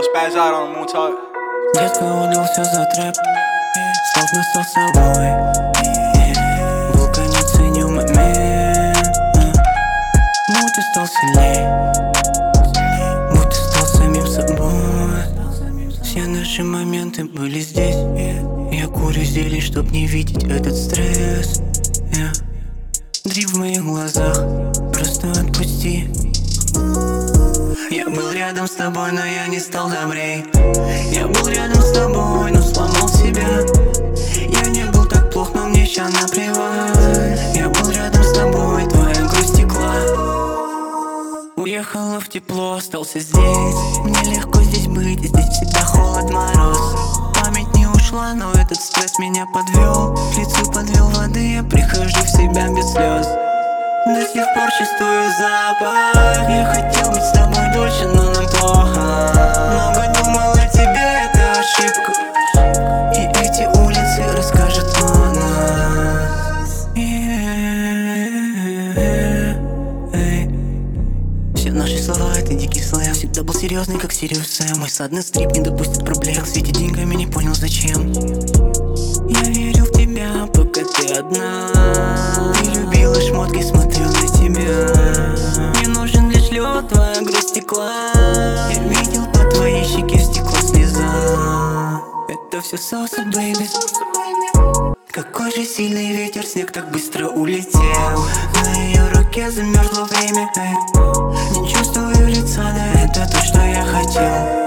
spaz out on Moon Talk. Детка удал все за трэп, словно стал собой. Вулканится не момент, будто стал сильней, будто стал самим собой. Все наши моменты были здесь. Я курю зелень, чтоб не видеть этот стресс. Дрип в моих глазах, просто отпусти. Я был рядом с тобой, но я не стал добрей. Я был рядом с тобой, но сломал себя. Я не был так плох, но мне ща наплевать. Я был рядом с тобой, твоя грусть текла. Уехала в тепло, остался здесь. Мне легко здесь быть, здесь всегда холод, мороз. Память не ушла, но этот стресс меня подвел. К лицу подвел воды, я прихожу в себя без слез. До сих пор чувствую запах. Я хотел быть с тобой дольше, но нам плохо. Много думал о тебе, это ошибка. И эти улицы расскажут о нас. Все наши слова — это дикий слэм. Всегда был серьезный, как Сириус Сэм. Мой садный стрип не допустит проблем. Как светит деньгами, не понял зачем. Я верил в тебя, пока ты одна. Ты любила шмотки, смотрел на тебя. Мне нужен лишь лед, твоя грусть текла. Я видел по твоей щеке стекла слеза. Это все соусы, бэйби. Какой же сильный ветер, снег так быстро улетел. На ее руке замерзло время. Не чувствую лица, да это то, что я хотел.